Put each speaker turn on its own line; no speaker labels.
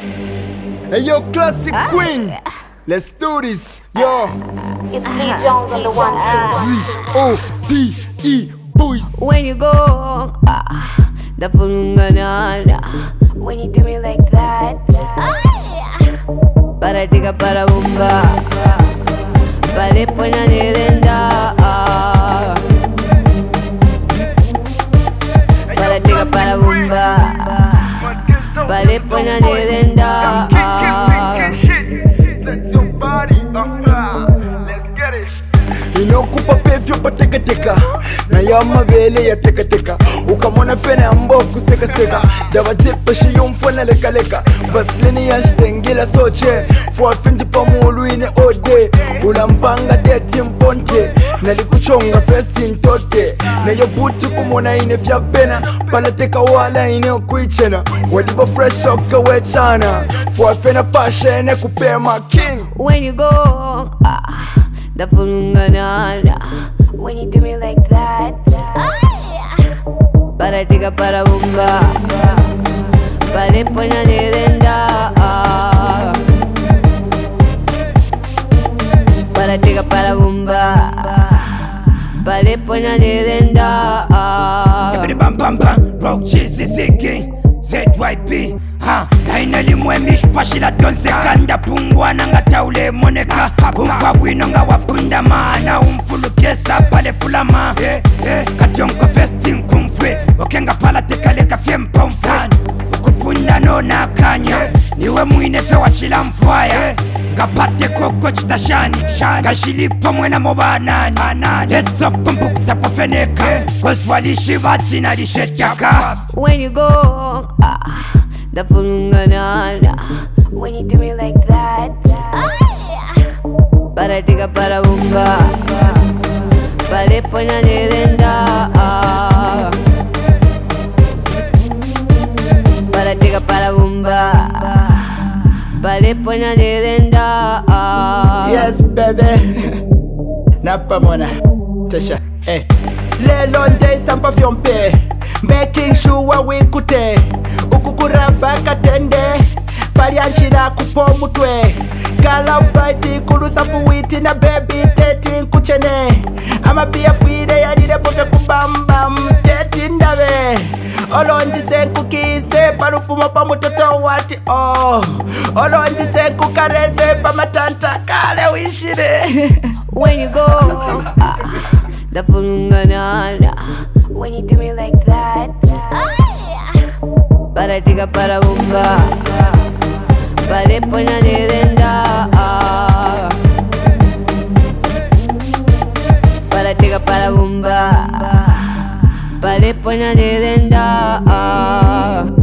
Hey yo, classic queen. Let's do this, yo.
It's D Jones on the 1 2
Z-O-B-E boys.
When you go, the fulunganana.
When you do me like that,
Para tika para bomba. Pale pona nirenda. Para tika para bomba. Pale pona nirenda.
Inokupa pefyo pa teka teka na yama vele ya teka teka ukamona fene amboku seka seka daba tipa shi yumfona leka leka vasilini ya shtengila soche fwa finti pa mulu ine ode ulampanga deti mponte nalikuchonga festi ntote na yobuti kumona ine fya pena pala teka wala ine okuichena wadiba fresh oka wechana fwa fena pasha ene kupema king.
When you go, the fulunganana.
when you do me like that,
Para tika para bomba. Pale pona nirenda. Para tika para bomba. Pale pona nirenda.
Bam bam bam, rock cheese ziki ZYP Haina limwemi shpashi la donze kanda pungwa nanga taule moneka Kumfa wino nga wapunda maana umfulu kesa pale fulama Kationko festing kumfwe Okenga pala tekaleka fiempa umfani Ukupunda no na kanya Niwe mwine fe wachila mfwaya Ngapate koko chitashani Gashilipo mwena mobanani Let's up kumbuku tapo feneka Cause walishi vati na lishetaka.
When you go, the fulunganana.
when you do me like that,
Para tika para bomba. Pale pona nirenda. Para tika para bomba. Pale pona nirenda.
Yes baby. Napa mona Tesha eh. Lelo ndei sampa fyompe making sure wikute ukukuraba katende palianshira kupo mutwe Love bite kulusa fuwiti na baby teti nkuchene ama pia fuide yadire pofya kubamba mteti ndawe olonjise nkukise palufumo pa mutoto wati oh olonjise nkukarese pa matanta kale wishire.
When you go, the fulunganana.
when you do me like that,
Para tika para bomba. Pale pona nirenda. Para tika para bomba. Pale pona nirenda.